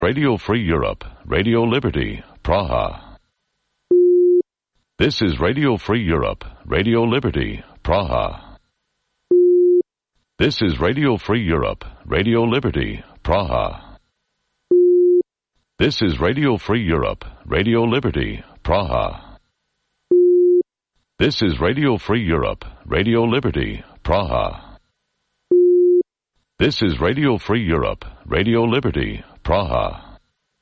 Radio Free Europe, Radio Liberty, Praha. This is Radio Free Europe, Radio Liberty, Praha. This is Radio Free Europe, Radio Liberty, Praha. This is Radio Free Europe, Radio Liberty, Praha. This is Radio Free Europe, Radio Liberty, Praha. This is Radio Free Europe, Radio Liberty, Praha.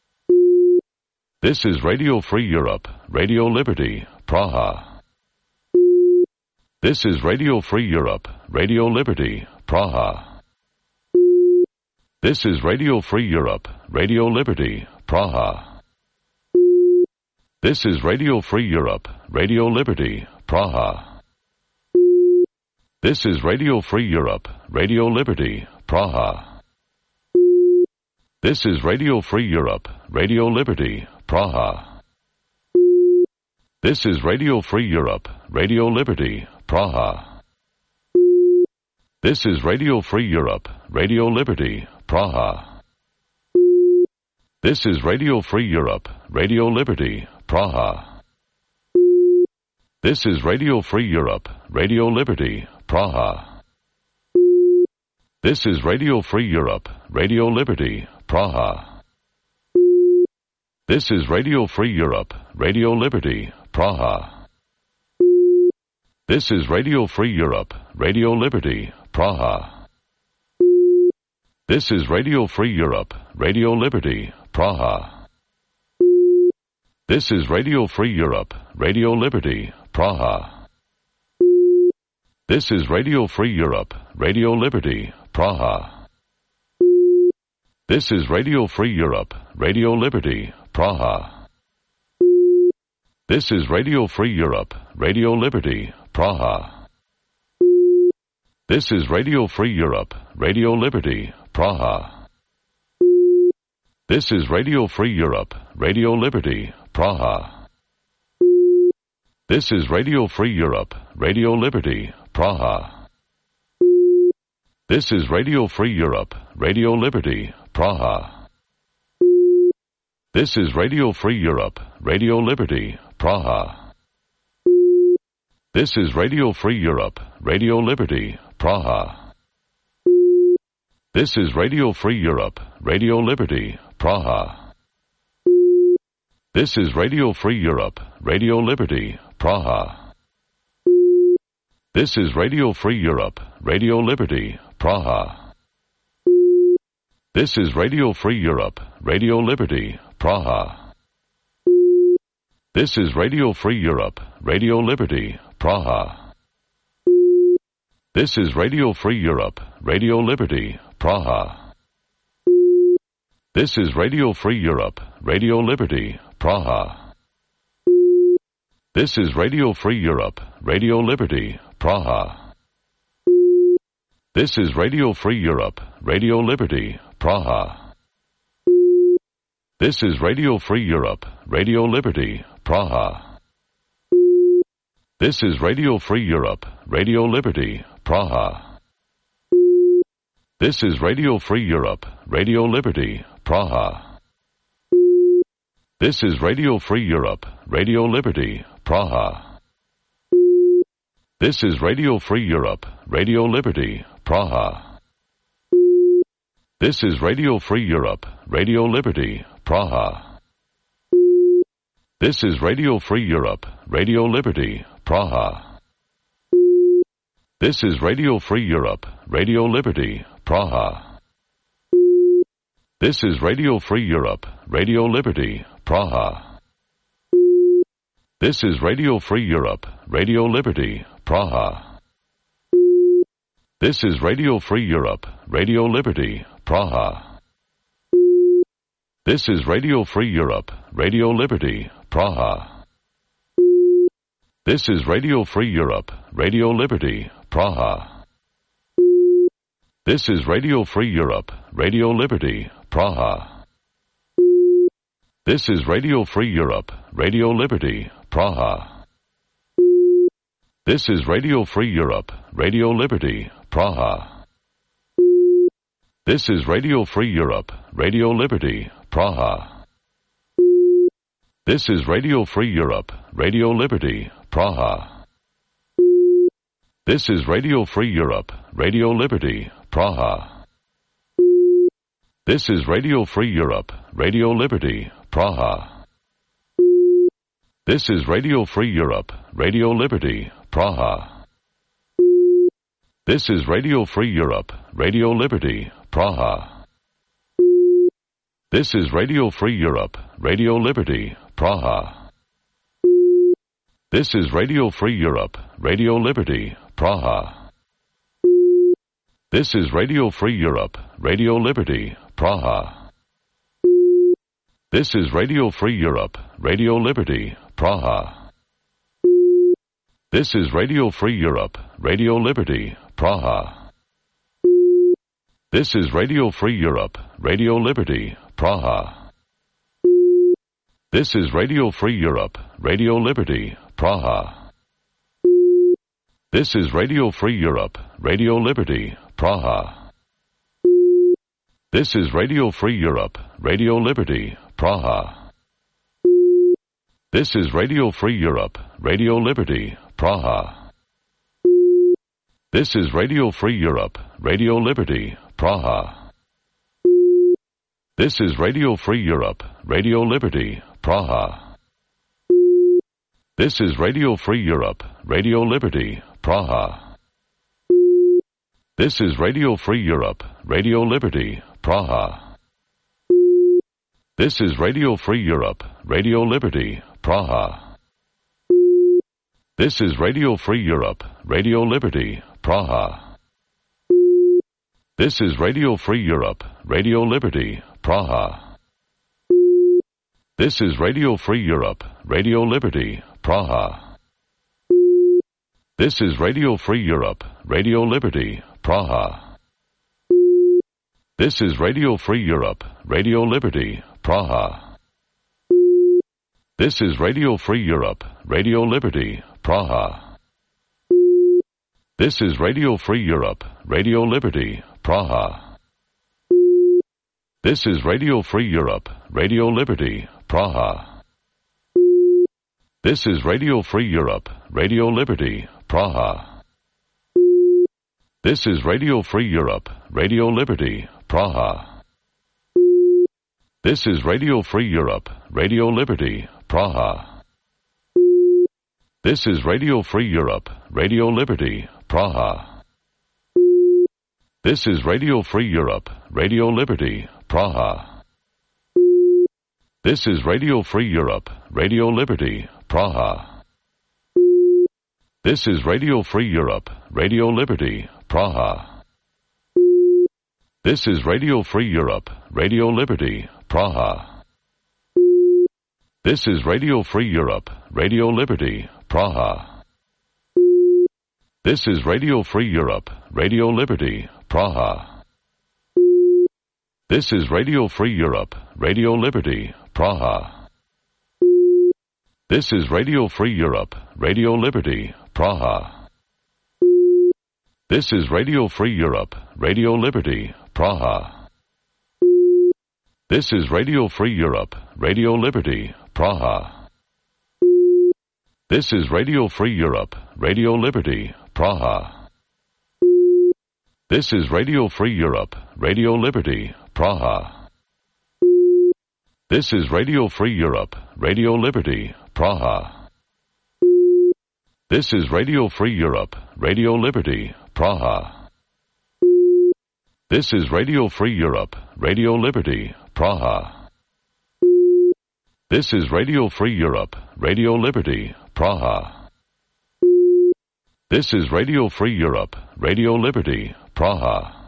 This is Radio Free Europe, Radio Liberty, Praha. This is Radio Free Europe, Radio Liberty, Praha. This is Radio Free Europe, Radio Liberty, Praha. This is Radio Free Europe, Radio Liberty, Praha. This is Radio Free Europe, Radio Liberty, Praha. This is Radio Free Europe, Radio Liberty, Praha. This is Radio Free Europe, Radio Liberty, Praha. This is Radio Free Europe, Radio Liberty, Praha. This is Radio Free Europe, Radio Liberty, Praha. This is Radio Free Europe, Radio Liberty, Praha. This is Radio Free Europe, Radio Liberty, Praha. This is Radio Free Europe, Radio Liberty, Praha. This is Radio Free Europe, Radio Liberty, Praha. This is Radio Free Europe, Radio Liberty, Praha. This is Radio Free Europe, Radio Liberty, Praha. This is Radio Free Europe, Radio Liberty, Praha. This is Radio Free Europe, Radio Liberty, Praha. This is Radio Free Europe, Radio Liberty, Praha. This is Radio Free Europe, Radio Liberty, Praha. This is Radio Free Europe, Radio Liberty, Praha. This is Radio Free Europe, Radio Liberty, Praha. This is Radio Free Europe, Radio Liberty, Praha. This is Radio Free Europe, Radio Liberty, Praha. This is Radio Free Europe, Radio Liberty, Praha. This is Radio Free Europe, Radio Liberty, Praha. This is Radio Free Europe, Radio Liberty, Praha. This is Radio Free Europe, Radio Liberty, Praha. This is Radio Free Europe, Radio Liberty, Praha. This is Radio Free Europe, Radio Liberty, Praha. This is Radio Free Europe, Radio Liberty, Praha. This is Radio Free Europe, Radio Liberty, Praha. This is Radio Free Europe, Radio Liberty, Praha. This is Radio Free Europe, Radio Liberty, Praha. This is Radio Free Europe, Radio Liberty, Praha. This is Radio Free Europe, Radio Liberty, Praha. This is Radio Free Europe, Radio Liberty, Praha. This is Radio Free Europe, Radio Liberty, Praha. This is Radio Free Europe, Radio Liberty, Praha. This is Radio Free Europe, Radio Liberty, Praha. This is Radio Free Europe, Radio Liberty, Praha. This is Radio Free Europe, Radio Liberty, Praha. This is Radio Free Europe, Radio Liberty, Praha. This is Radio Free Europe, Radio Liberty, Praha. This is Radio Free Europe, Radio Liberty, Praha. This is Radio Free Europe, Radio Liberty, Praha. This is Radio Free Europe, Radio Liberty, Praha. This is Radio Free Europe, Radio Liberty, Praha. This is Radio Free Europe, Radio Liberty, Praha. This is Radio Free Europe, Radio Liberty, Praha. This is Radio Free Europe, Radio Liberty, Praha. This is Radio Free Europe, Radio Liberty, Praha. This is Radio Free Europe, Radio Liberty, Praha. This is Radio Free Europe, Radio Liberty, Praha. This is Radio Free Europe, Radio Liberty, Praha. This is Radio Free Europe, Radio Liberty, Praha. This is Radio Free Europe, Radio Liberty, Praha. This is Radio Free Europe, Radio Liberty, Praha. This is Radio Free Europe, Radio Liberty, Praha. This is Radio Free Europe, Radio Liberty, Praha. This is Radio Free Europe, Radio Liberty, Praha. This is Radio Free Europe, Radio Liberty, Praha. This is Radio Free Europe, Radio Liberty, Praha. This is Radio Free Europe, Radio Liberty, Praha. This is Radio Free Europe, Radio Liberty, Praha. This is Radio Free Europe, Radio Liberty, Praha. This is Radio Free Europe, Radio Liberty, Praha. This is Radio Free Europe, Radio Liberty, Praha. This is Radio Free Europe, Radio Liberty, Praha. This is Radio Free Europe, Radio Liberty, Praha. This is Radio Free Europe, Radio Liberty, Praha. This is Radio Free Europe, Radio Liberty, Praha. This is Radio Free Europe, Radio Liberty, Praha. This is Radio Free Europe, Radio Liberty, Praha. This is Radio Free Europe, Radio Liberty, Praha. This is Radio Free Europe, Radio Liberty, Praha. This is Radio Free Europe, Radio Liberty, Praha. This is Radio Free Europe, Radio Liberty, Praha. This is Radio Free Europe, Radio Liberty, Praha. This is Radio Free Europe, Radio Liberty, Praha. This is Radio Free Europe, Radio Liberty, Praha. This is Radio Free Europe, Radio Liberty, Praha. This is Radio Free Europe, Radio Liberty, Praha. This is Radio Free Europe, Radio Liberty, Praha. This is Radio Free Europe, Radio Liberty, Praha. This is Radio Free Europe, Radio Liberty, Praha. This is Radio Free Europe, Radio Liberty, Praha. This is Radio Free Europe, Radio Liberty, Praha. This is Radio Free Europe, Radio Liberty, Praha. This is Radio Free Europe, Radio Liberty, Praha. This is Radio Free Europe, Radio Liberty, Praha. This is Radio Free Europe, Radio Liberty, Praha. This is Radio Free Europe, Radio Liberty, Praha. This is Radio Free Europe, Radio Liberty, Praha. This is Radio Free Europe, Radio Liberty, Praha. This is Radio Free Europe, Radio Liberty, Praha. This is Radio Free Europe, Radio Liberty, Praha. This is Radio Free Europe, Radio Liberty, Praha. This is Radio Free Europe, Radio Liberty, Praha. This is Radio Free Europe, Radio Liberty, Praha.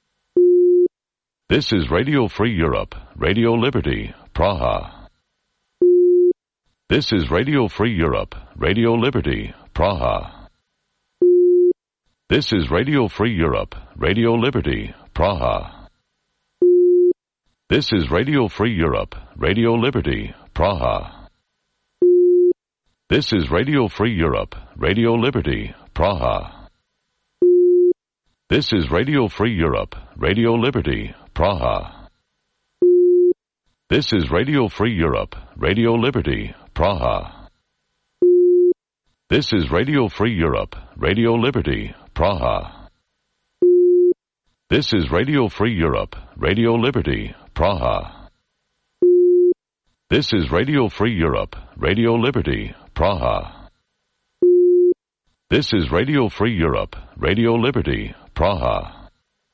This is Radio Free Europe, Radio Liberty, Praha. This is Radio Free Europe, Radio Liberty, Praha. This is Radio Free Europe, Radio Liberty, Praha. This is Radio Free Europe, Radio Liberty, Praha. This is Radio Free Europe, Radio Liberty, Praha. This is Radio Free Europe, Radio Liberty, Praha. This is Radio Free Europe, Radio Liberty, Praha. This is Radio Free Europe, Radio Liberty, Praha. This is Radio Free Europe, Radio Liberty, Praha. This is Radio Free Europe, Radio Liberty, Praha. This is Radio Free Europe, Radio Liberty, Praha.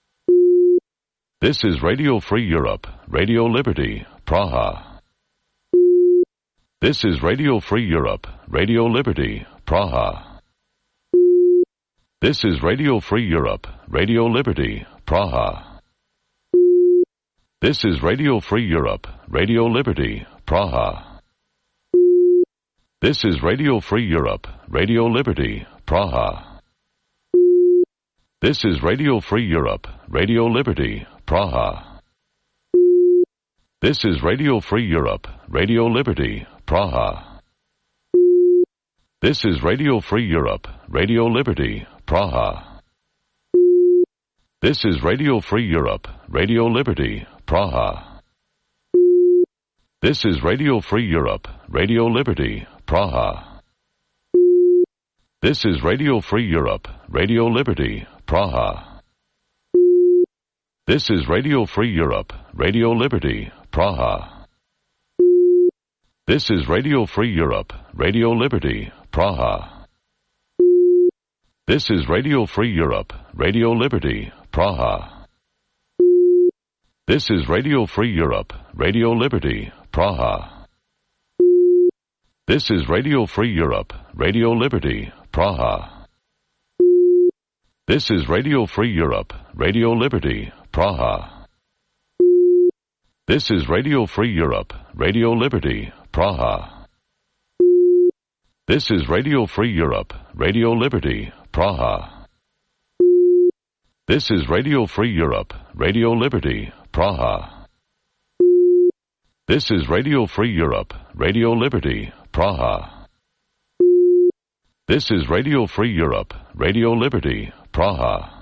This is Radio Free Europe, Radio Liberty, Praha. This is Radio Free Europe, Radio Liberty, Praha. This is Radio Free Europe, Radio Liberty, Praha. This is Radio Free Europe, Radio Liberty, Praha. This is Radio Free Europe, Radio Liberty, Praha. This is Radio Free Europe, Radio Liberty, Praha. This is Radio Free Europe, Radio Liberty, Praha. This is Radio Free Europe, Radio Liberty, Praha. This is Radio Free Europe, Radio Liberty, Praha. This is Radio Free Europe, Radio Liberty, Praha. This is Radio Free Europe, Radio Liberty, Praha. This is Radio Free Europe, Radio Liberty, Praha. This is Radio Free Europe, Radio Liberty, Praha. This is Radio Free Europe, Radio Liberty, Praha. This is Radio Free Europe, Radio Liberty, Praha. This is Radio Free Europe, Radio Liberty, Praha. This is Radio Free Europe, Radio Liberty, Praha. This is Radio Free Europe, Radio Liberty, Praha. This is Radio Free Europe, Radio Liberty, Praha. This is Radio Free Europe, Radio Liberty, Praha. This is Radio Free Europe, Radio Liberty, Praha. This is Radio Free Europe, Radio Liberty, Praha.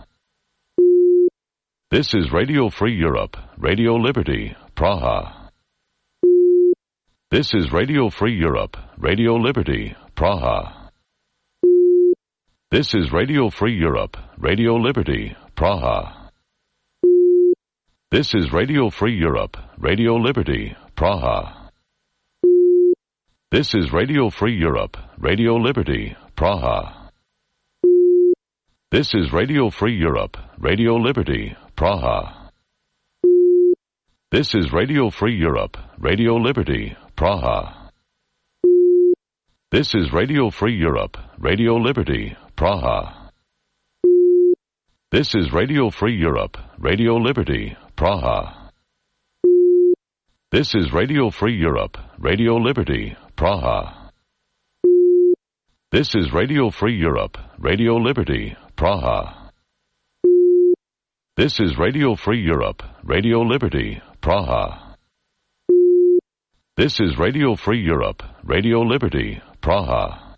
This is Radio Free Europe, Radio Liberty, Praha. This is Radio Free Europe, Radio Liberty, Praha. This is Radio Free Europe, Radio Liberty, Praha. This is Radio Free Europe, Radio Liberty, Praha. This is Radio Free Europe, Radio Liberty, Praha. This is Radio Free Europe, Radio Liberty, Praha. This is Radio Free Europe, Radio Liberty, Praha. This is Radio Free Europe, Radio Liberty, Praha. This is Radio Free Europe, Radio Liberty, Praha. This is Radio Free Europe, Radio Liberty, Praha. This is Radio Free Europe, Radio Liberty, Praha. This is Radio Free Europe, Radio Liberty, Praha. This is Radio Free Europe, Radio Liberty, Praha.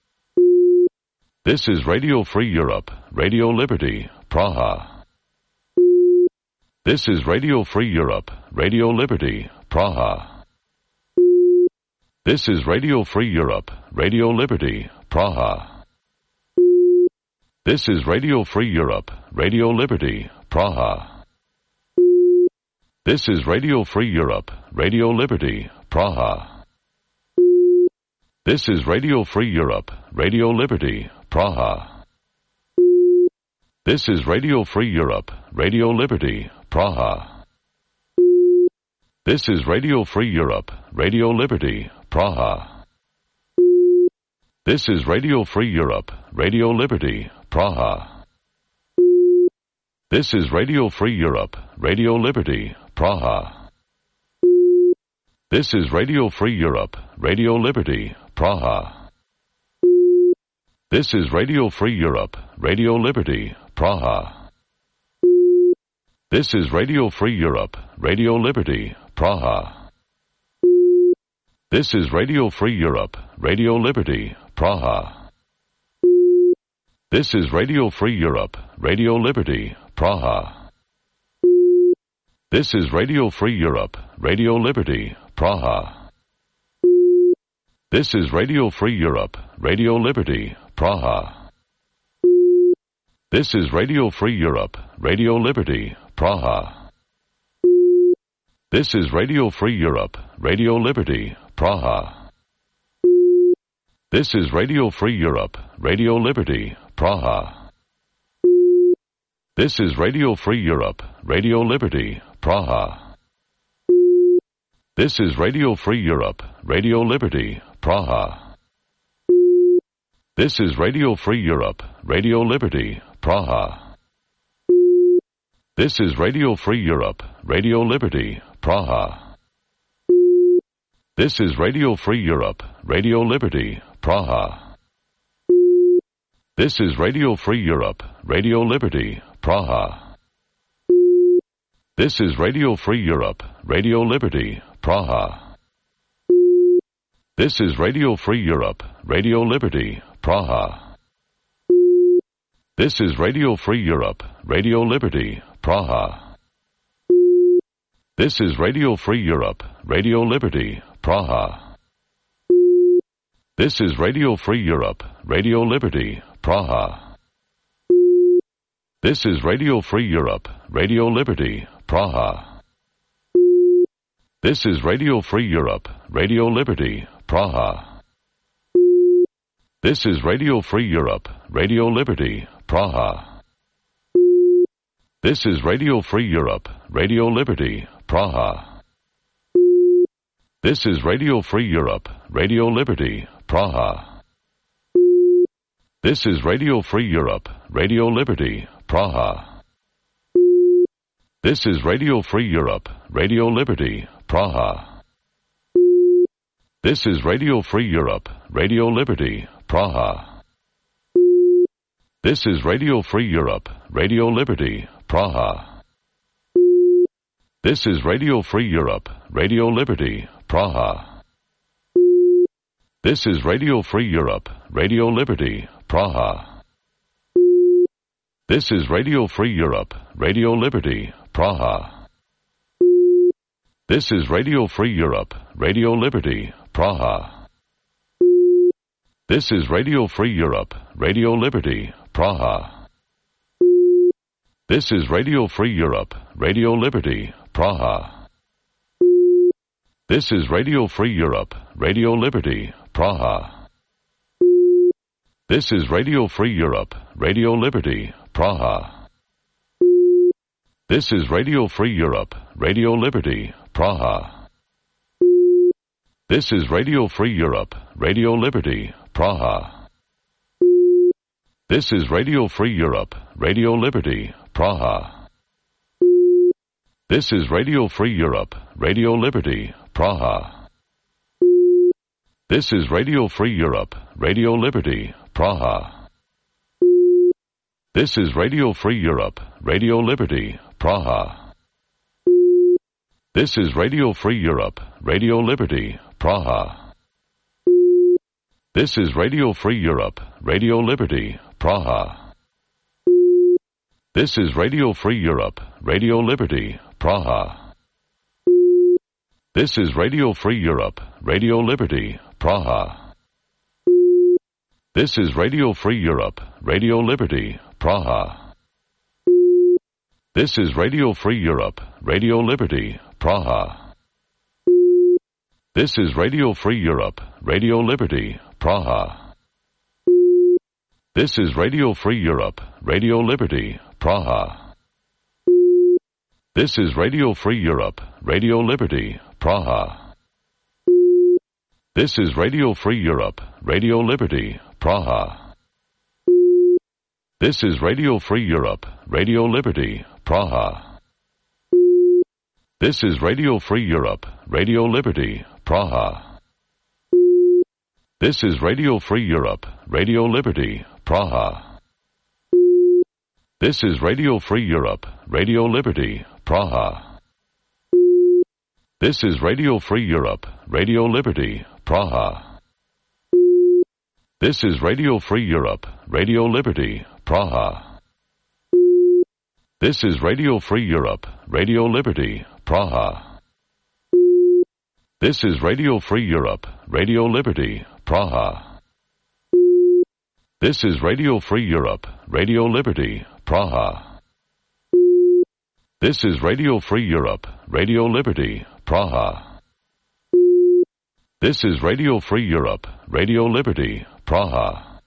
This is Radio Free Europe, Radio Liberty, Praha. This is Radio Free Europe, Radio Liberty, Praha. This is Radio Free Europe, Radio Liberty, Praha. This is Radio Free Europe, Radio Liberty, Praha. This is Radio Free Europe, Radio Liberty, Praha. This is Radio Free Europe, Radio Liberty, Praha. This is Radio Free Europe, Radio Liberty, Praha. This is Radio Free Europe, Radio Liberty, Praha. This is Radio Free Europe, Radio Liberty, Praha. This is Radio Free Europe, Radio Liberty, Praha. This is Radio Free Europe, Radio Liberty, Praha. This is Radio Free Europe, Radio Liberty, Praha. This is Radio Free Europe, Radio Liberty, Praha. This is Radio Free Europe, Radio Liberty, Praha. This is Radio Free Europe, Radio Liberty, Praha. This is Radio Free Europe, Radio Liberty, Praha. This is Radio Free Europe, Radio Liberty, Praha. This is Radio Free Europe, Radio Liberty, Praha. This is Radio Free Europe, Radio Liberty, Praha. This is Radio Free Europe, Radio Liberty, Praha. This is Radio Free Europe, Radio Liberty, Praha. This is Radio Free Europe, Radio Liberty, Praha. This is Radio Free Europe, Radio Liberty, Praha. This is Radio Free Europe, Radio Liberty, Praha. This is Radio Free Europe, Radio Liberty, Praha. This is Radio Free Europe, Radio Liberty, Praha. This is Radio Free Europe, Radio Liberty, Praha. This is Radio Free Europe, Radio Liberty, Praha. This is Radio Free Europe, Radio Liberty, Praha. This is Radio Free Europe, Radio Liberty, Praha. This is Radio Free Europe, Radio Liberty, Praha. This is Radio Free Europe, Radio Liberty, Praha. This is Radio Free Europe, Radio Liberty, Praha. This is Radio Free Europe, Radio Liberty, Praha. This is Radio Free Europe, Radio Liberty, Praha. This is Radio Free Europe, Radio Liberty, Praha. This is Radio Free Europe, Radio Liberty, Praha. This is Radio Free Europe, Radio Liberty, Praha. This is Radio Free Europe, Radio Liberty, Praha. This is Radio Free Europe, Radio Liberty, Praha. This is Radio Free Europe, Radio Liberty, Praha. This is Radio Free Europe, Radio Liberty, Praha. This is Radio Free Europe, Radio Liberty, Praha. This is Radio Free Europe, Radio Liberty, Praha. This is Radio Free Europe, Radio Liberty, Praha. This is Radio Free Europe, Radio Liberty, Praha. This is Radio Free Europe, Radio Liberty, Praha. This is Radio Free Europe, Radio Liberty, Praha. This is Radio Free Europe, Radio Liberty, Praha. This is Radio Free Europe, Radio Liberty, Praha. This is Radio Free Europe, Radio Liberty, Praha. This is Radio Free Europe, Radio Liberty, Praha. This is Radio Free Europe, Radio Liberty, Praha. This is Radio Free Europe, Radio Liberty, Praha. This is Radio Free Europe, Radio Liberty, Praha. This is Radio Free Europe, Radio Liberty, Praha. This is Radio Free Europe, Radio Liberty, Praha. This is Radio Free Europe, Radio Liberty, Praha. This is Radio Free Europe, Radio Liberty, Praha. This is Radio Free Europe, Radio Liberty, Praha. This is Radio Free Europe, Radio Liberty, Praha. This is Radio Free Europe, Radio Liberty, Praha. This is Radio Free Europe, Radio Liberty, Praha. This is Radio Free Europe, Radio Liberty, Praha. This is Radio Free Europe, Radio Liberty, Praha. This is Radio Free Europe, Radio Liberty, Praha. This is Radio Free Europe, Radio Liberty, Praha. This is Radio Free Europe, Radio Liberty, Praha. This is Radio Free Europe, Radio Liberty, Praha. This is Radio Free Europe, Radio Liberty, Praha. This is Radio Free Europe, Radio Liberty, Praha. This is Radio Free Europe, Radio Liberty, Praha. This is Radio Free Europe, Radio Liberty, Praha. This is Radio Free Europe, Radio Liberty, Praha. This is Radio Free Europe, Radio Liberty, Praha.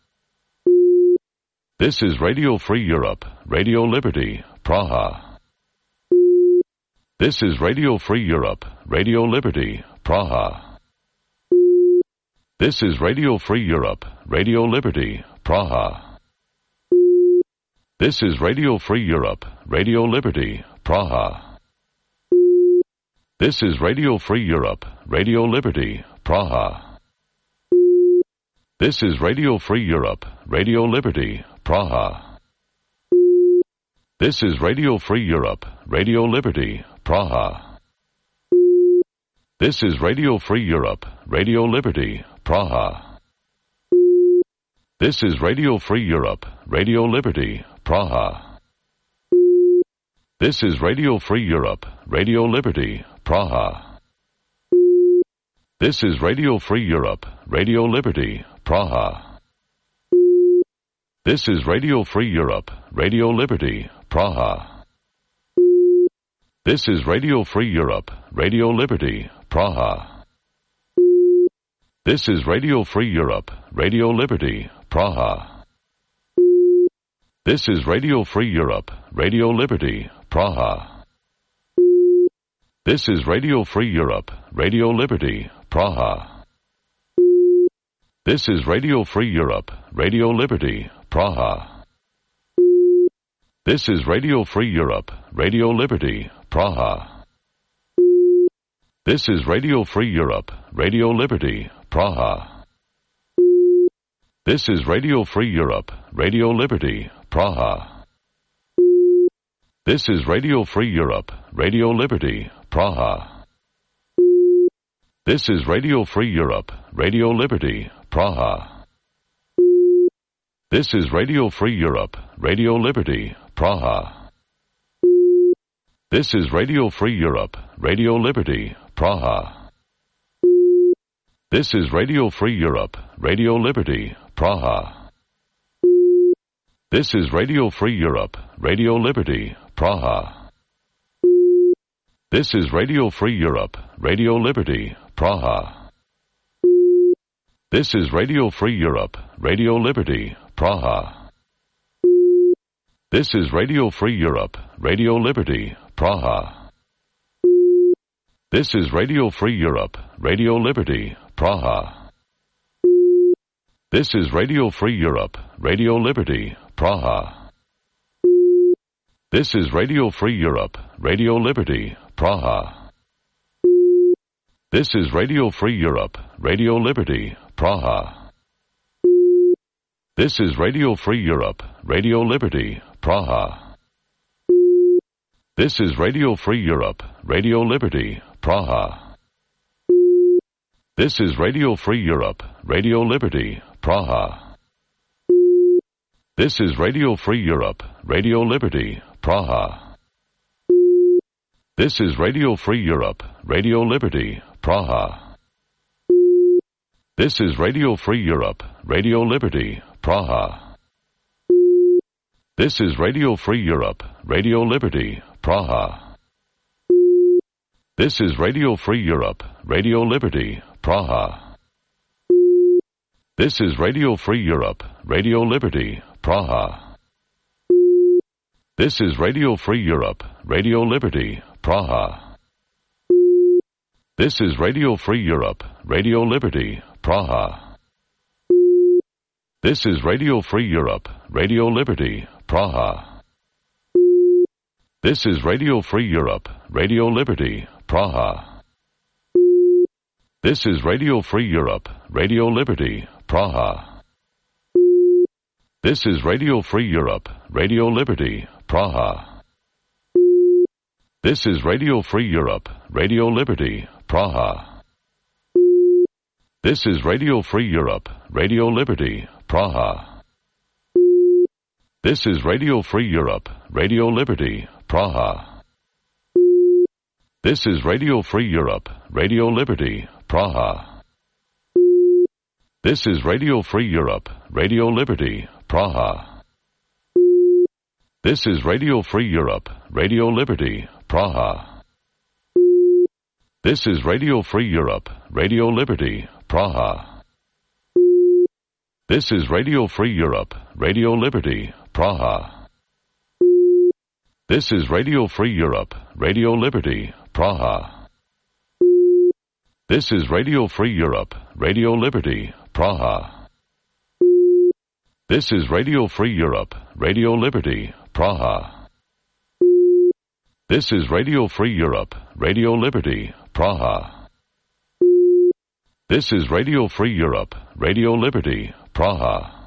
This is Radio Free Europe, Radio Liberty, Praha. This is Radio Free Europe, Radio Liberty, Praha. This is Radio Free Europe, Radio Liberty, Praha. This is Radio Free Europe, Radio Liberty, Praha. This is Radio Free Europe, Radio Liberty, Praha. This is Radio Free Europe, Radio Liberty, Praha. This is Radio Free Europe, Radio Liberty, Praha. This is Radio Free Europe, Radio Liberty, Praha. This is Radio Free Europe, Radio Liberty, Praha. This is Radio Free Europe, Radio Liberty, Praha. This is Radio Free Europe, Radio Liberty, Praha. This is Radio Free Europe, Radio Liberty, Praha. This is Radio Free Europe, Radio Liberty, Praha. This is Radio Free Europe, Radio Liberty, Praha. This is Radio Free Europe, Radio Liberty, Praha. This is Radio Free Europe, Radio Liberty, Praha. This is Radio Free Europe, Radio Liberty, Praha. This is Radio Free Europe, Radio Liberty, Praha. This is Radio Free Europe, Radio Liberty, Praha. This is Radio Free Europe, Radio Liberty, Praha. This is Radio Free Europe, Radio Liberty, Praha. This is Radio Free Europe, Radio Liberty, Praha. This is Radio Free Europe, Radio Liberty, Praha. This is Radio Free Europe, Radio Liberty, Praha. This is Radio Free Europe, Radio Liberty, Praha. This is Radio Free Europe, Radio Liberty, Praha. This is Radio Free Europe, Radio Liberty, Praha. This is Radio Free Europe, Radio Liberty, Praha. This is Radio Free Europe, Radio Liberty, Praha. This is Radio Free Europe, Radio Liberty, Praha. This is Radio Free Europe, Radio Liberty, Praha. This is Radio Free Europe, Radio Liberty, Praha. This is Radio Free Europe, Radio Liberty, Praha. This is Radio Free Europe, Radio Liberty, Praha. This is Radio Free Europe, Radio Liberty, Praha. This is Radio Free Europe, Radio Liberty, Praha. This is Radio Free Europe, Radio Liberty, Praha. This is Radio Free Europe, Radio Liberty, Praha. This is Radio Free Europe, Radio Liberty, Praha. This is Radio Free Europe, Radio Liberty, Praha. This is Radio Free Europe, Radio Liberty, Praha. This is Radio Free Europe, Radio Liberty, Praha. This is Radio Free Europe, Radio Liberty, Praha. This is Radio Free Europe, Radio Liberty, Praha. This is Radio Free Europe, Radio Liberty, Praha. This is Radio Free Europe, Radio Liberty, Praha. This is Radio Free Europe, Radio Liberty, Praha. This is Radio Free Europe, Radio Liberty, Praha. This is Radio Free Europe, Radio Liberty, Praha. This is Radio Free Europe, Radio Liberty, Praha. This is Radio Free Europe, Radio Liberty, Praha. This is Radio Free Europe, Radio Liberty, Praha. This is Radio Free Europe, Radio Liberty, Praha. This is Radio Free Europe, Radio Liberty, Praha. This is Radio Free Europe, Radio Liberty, Praha. This is Radio Free Europe, Radio Liberty, Praha. This is Radio Free Europe, Radio Liberty, Praha. This is Radio Free Europe, Radio Liberty, Praha. This is Radio Free Europe, Radio Liberty, Praha. This is Radio Free Europe, Radio Liberty, Praha. This is Radio Free Europe, Radio Liberty, Praha.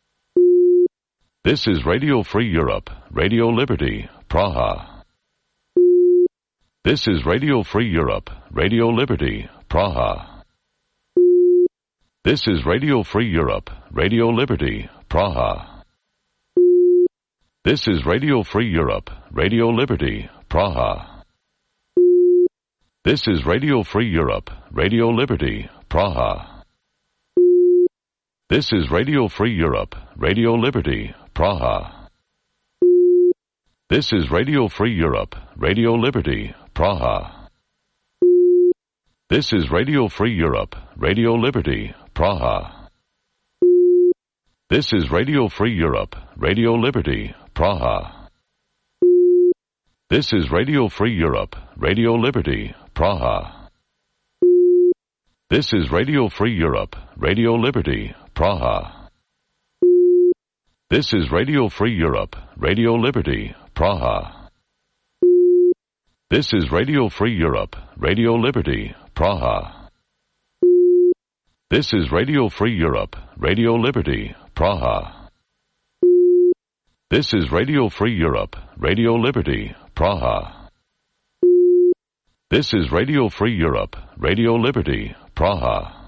This is Radio Free Europe, Radio Liberty, Praha. This is Radio Free Europe, Radio Liberty, Praha. This is Radio Free Europe, Radio Liberty, Praha. This is Radio Free Europe, Radio Liberty, Praha. This is Radio Free Europe, Radio Liberty, Praha. This is Radio Free Europe, Radio Liberty, Praha. This is Radio Free Europe, Radio Liberty, Praha. This is Radio Free Europe, Radio Liberty, Praha. This is Radio Free Europe, Radio Liberty, Praha. This is Radio Free Europe, Radio Liberty, Praha. This is Radio Free Europe, Radio Liberty, Praha. This is Radio Free Europe, Radio Liberty, Praha. This is Radio Free Europe, Radio Liberty, Praha. This is Radio Free Europe, Radio Liberty, Praha. This is Radio Free Europe, Radio Liberty, Praha. This is Radio Free Europe, Radio Liberty, Praha.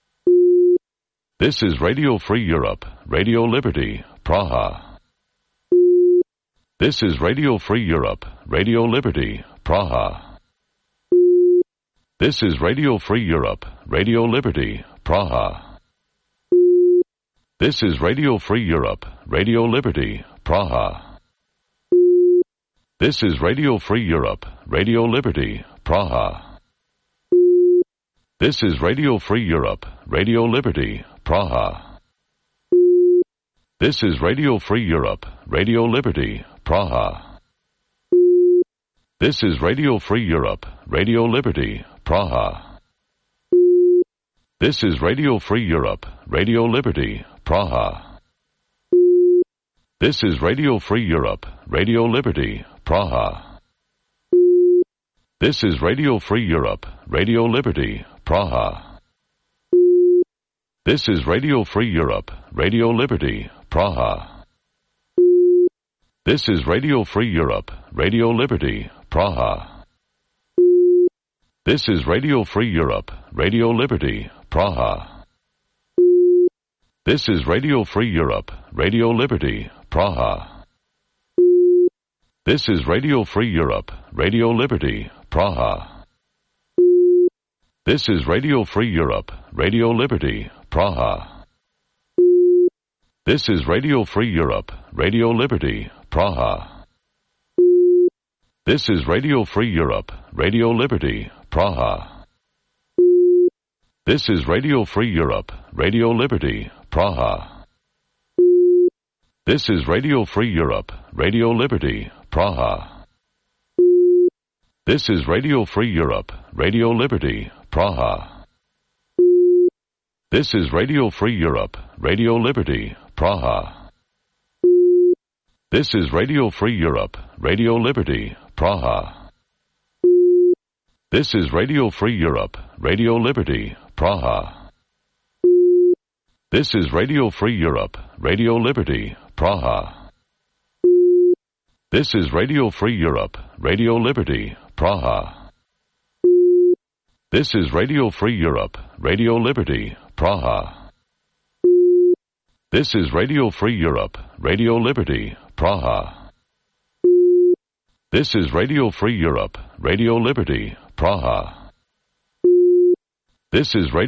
This is Radio Free Europe, Radio Liberty, Praha. This is Radio Free Europe, Radio Liberty, Praha. This is Radio Free Europe, Radio Liberty, Praha. This is Radio Free Europe, Radio Liberty, Praha. This is Radio Free Europe, Radio Liberty, Praha. This is Radio Free Europe, Radio Liberty, Praha. This is Radio Free Europe, Radio Liberty, Praha. This is Radio Free Europe, Radio Liberty, Praha. This is Radio Free Europe, Radio Liberty, Praha. This is Radio Free Europe, Radio Liberty, Praha. This is Radio Free Europe, Radio Liberty, Praha. This is Radio Free Europe, Radio Liberty, Praha. This is Radio Free Europe, Radio Liberty, Praha. This is Radio Free Europe, Radio Liberty, Praha. This is Radio Free Europe, Radio Liberty, Praha. This is Radio Free Europe, Radio Liberty, Praha. This is Radio Free Europe, Radio Liberty, Praha. This is Radio Free Europe, Radio Liberty, Praha. This is Radio Free Europe, Radio Liberty, Praha. This is Radio Free Europe, Radio Liberty, Praha. This is Radio Free Europe, Radio Liberty, Praha. This is Radio Free Europe, Radio Liberty, Praha. This is Radio Free Europe, Radio Liberty, Praha. This is Radio Free Europe, Radio Liberty, Praha. This is Radio Free Europe, Radio Liberty, Praha. This is Radio Free Europe, Radio Liberty, Praha. This is Radio Free Europe, Radio Liberty, Praha. This is Radio Free Europe, Radio Liberty, Praha. This is Radio Free Europe, Radio Liberty, Praha. This is Radio Free Europe, Radio Liberty, Praha. This is Radio